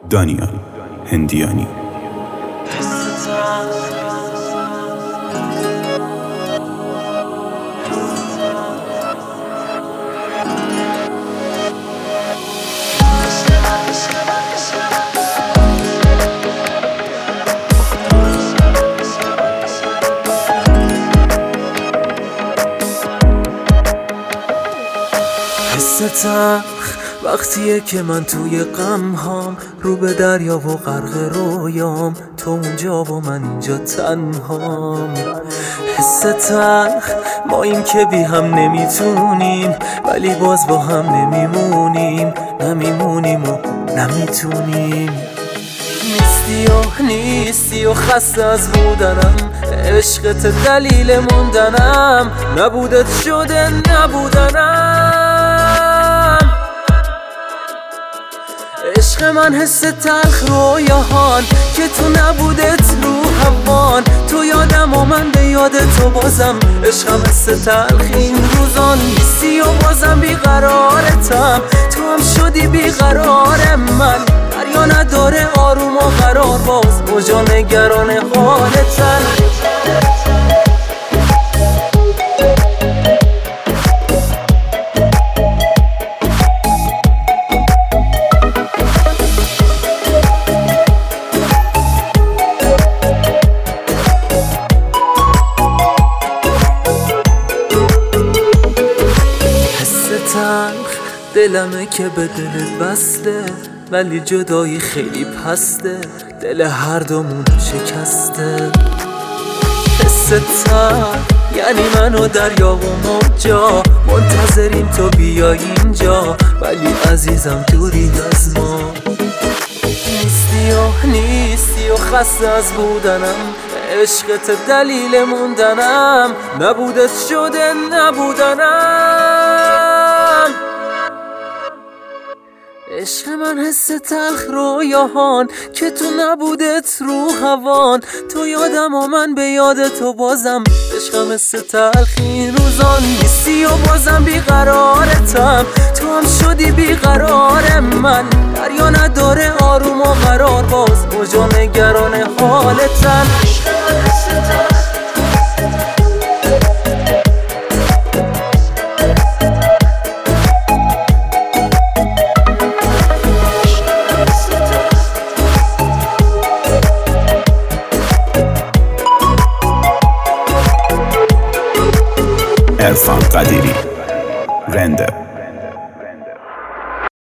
دانیال هندیانی. حس تلخ وقتیه که من توی غم هام، رو به دریا و غرق رویام، تو اونجا و من اینجا تنهام. حس تلخ ما این که بی هم نمیتونیم، ولی باز با هم نمیمونیم و نمیتونیم. نیستی و خسته از بودنم، عشقت دلیل موندنم، نبودت شده نبودنم. عشق من حس تلخ رویاهان که تو نبودت رو هوان، تو یادم و من به یاد تو بازم. عشقم حس تلخ این روزان، نیستی و بازم بیقرارتم، تو هم شدی بیقرار من. دریا نداره آروم و قرار، باز کجا نگران حالتن. دلمه که به دلت بسته، ولی جدایی خیلی پسته، دل هر دومون شکسته. حس تلخ یعنی من و دریا و موجا، منتظریم تو بیای اینجا، ولی عزیزم دوری از ما. نیستی و خسته از بودنم، عشقت دلیل موندنم، نبودت شده نبودنم. عشق من حس تلخ رویاهان که تو نبودت رو هوان، تو یادم و من به یاد تو بازم. عشقم حس تلخ این روزان، نیستی و بازم بیقرارتم، تو هم شدی بیقرار من. دریا نداره آروم و قرار، باز کجا نگران حالتن. عشق من حس تلخ عرفان قدیری.